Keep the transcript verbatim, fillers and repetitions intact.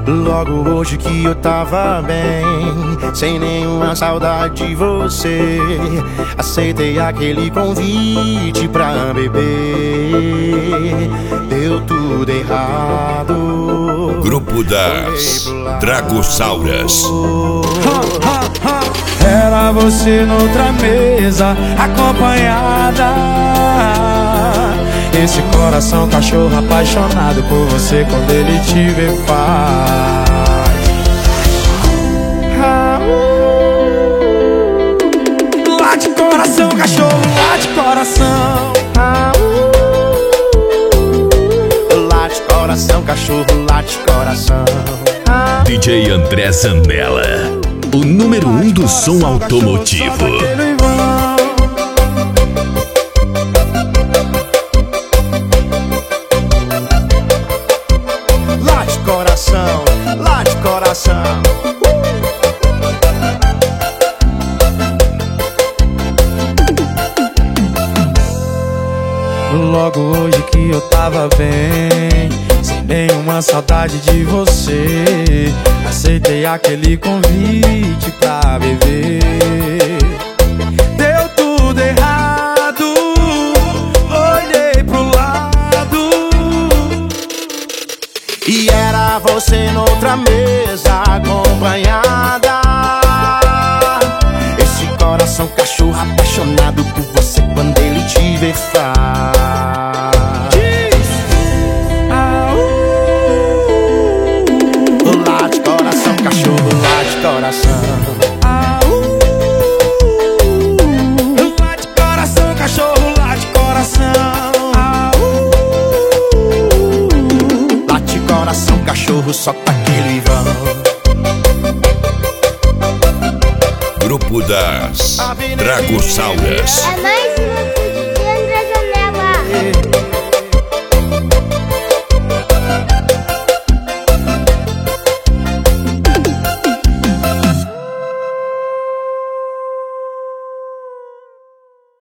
Logo hoje que eu tava bem, sem nenhuma saudade de você, aceitei aquele convite pra beber. Deu tudo errado. Grupo das Dragossauras. Era você noutra mesa, acompanhada. Esse coração cachorro apaixonado por você, quando ele te vê faz ah, uh. Late coração, cachorro, late coração ah, uh. Late coração, cachorro, late coração ah, D J André Zanella, o número um do som automotivo. Late coração, late coração. Logo hoje que eu tava bem, sem nenhuma saudade de você, aceitei aquele convite pra beber. Deu tudo errado, olhei pro lado e era você noutra mesa, acompanhada. Esse coração cachorro apaixonado por você, quando ele te vê faz ah, uh. Late coração, cachorro, late coração ah, uh. Late coração, cachorro, late coração ah, uh. Late coração, cachorro, solta aquele vão. Grupo das Dragossauras. É mais uma de André Zanella.